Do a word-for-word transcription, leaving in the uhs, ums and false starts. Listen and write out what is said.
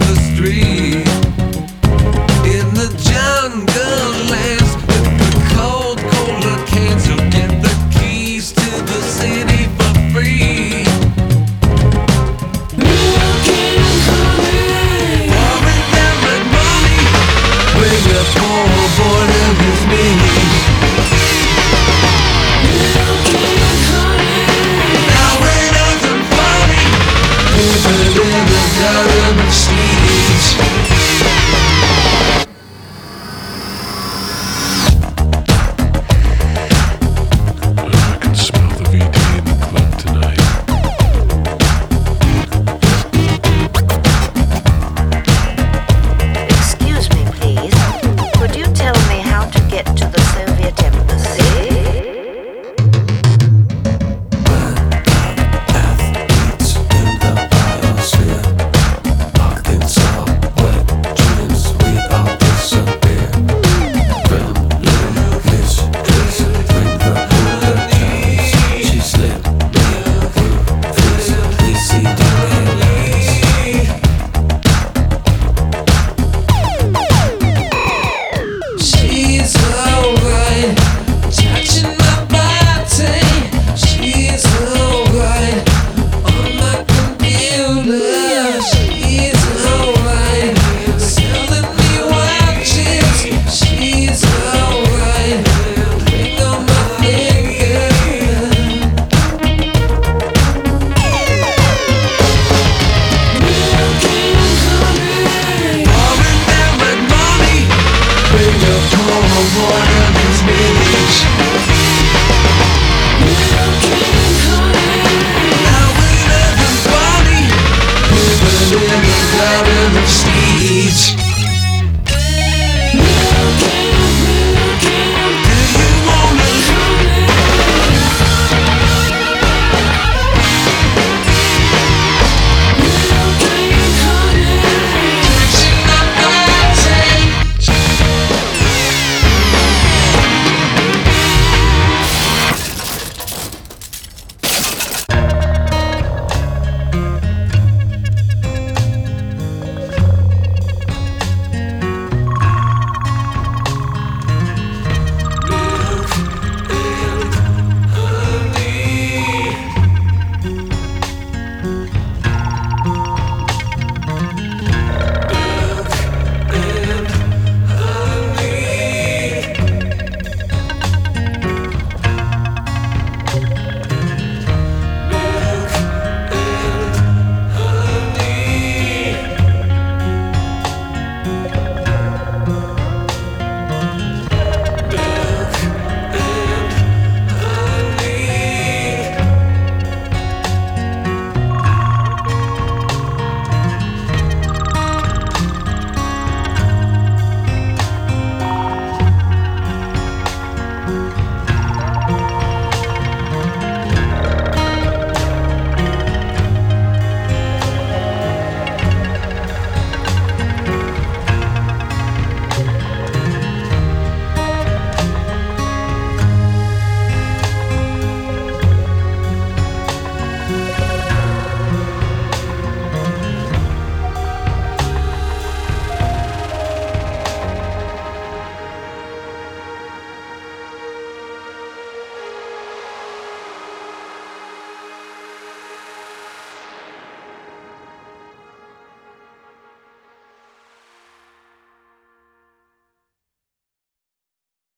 the street. In the jungle lands with the cold, cola cans, you'll get the keys to the city for free. Pouring down my money, bring the poor boy to his knees. Now it isn't funny, living in the government streets. I can smell the V D in the club tonight. Excuse me, please. Could you tell me how to get to the Soviet embassy? Athletes in the biosphere, locked in subway dreams, we all disappear. From little mistress, bring the hooligans. She slipped me through physically see the headlines. She's alright, touching my body. She's alright on my computer. She's alright, selling me watches. She's alright, ring on my finger. Pouring down my money, bring a poor boy to his knees. Now it isn't funny, living in the garden of steeds.